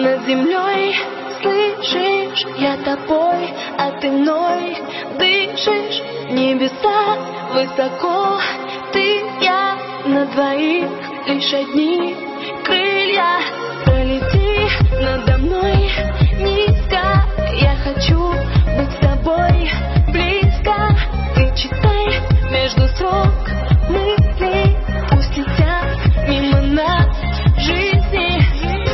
над землей. Слышишь, я тобой, а ты мной дышишь. Небеса высоко, ты, я, на двоих лишь одни крылья. Пролети надо мной низко, я хочу быть с тобой близко. Ты читай между строк мыслей, пусть летят мимо нас жизни.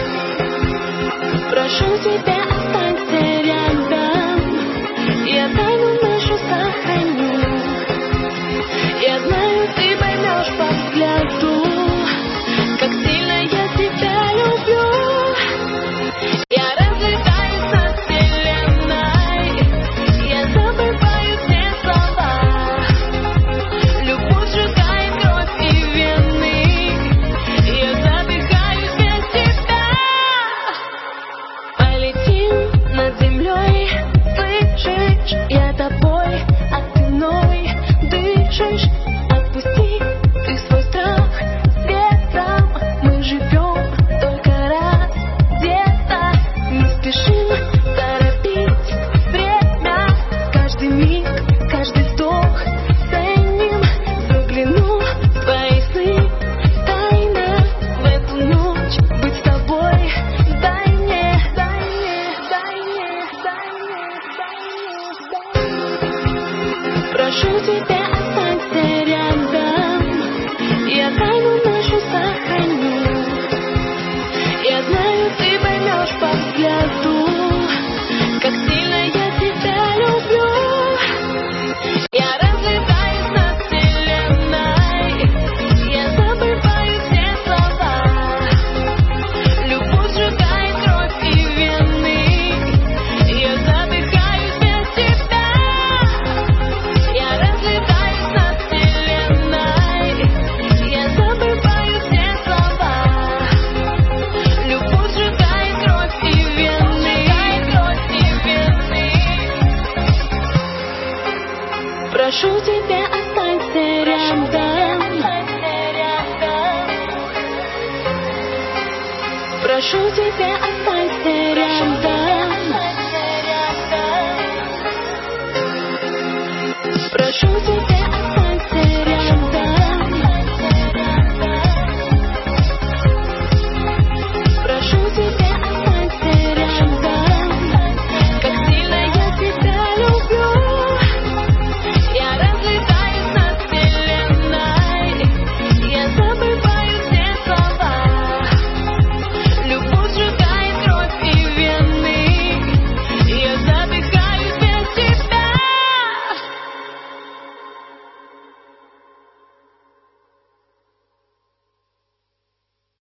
Прошу тебя, останься рядом, я тайну нашу сохраню. Я знаю, ты поймешь по взгляду, как сильно я тебя люблю. Я разлетаюсь над вселенной, я забываю все слова. Любовь сжигает кровь и вены, я задыхаюсь без тебя. Полетим над землей, слышишь, я тобой, а ты мной дышишь. Отпусти ты свой страх светом, мы живем только раз где-то. Не спешим торопить время, каждый миг, каждый вдох ценим. Загляну в твои сны тайно, в эту ночь быть с тобой. Дай мне, дай мне, дай мне, дай мне, дай мне. Прошу тебя, останься рядом, я тайну нашу сохраню. Я знаю, ты поймешь по взгляду, как сильно я тебя люблю. Я разлетаюсь над вселенной, я забываю все слова. Любовь сжигает кровь и вены, я задыхаюсь без тебя. Я разлетаюсь над вселенной, я забываю все слова. Любовь сжигает кровь и вены, прошу тебя, останься рядом. Прошу тебя, останься рядом. Прошу тебя, останься рядом. Прошу тебя,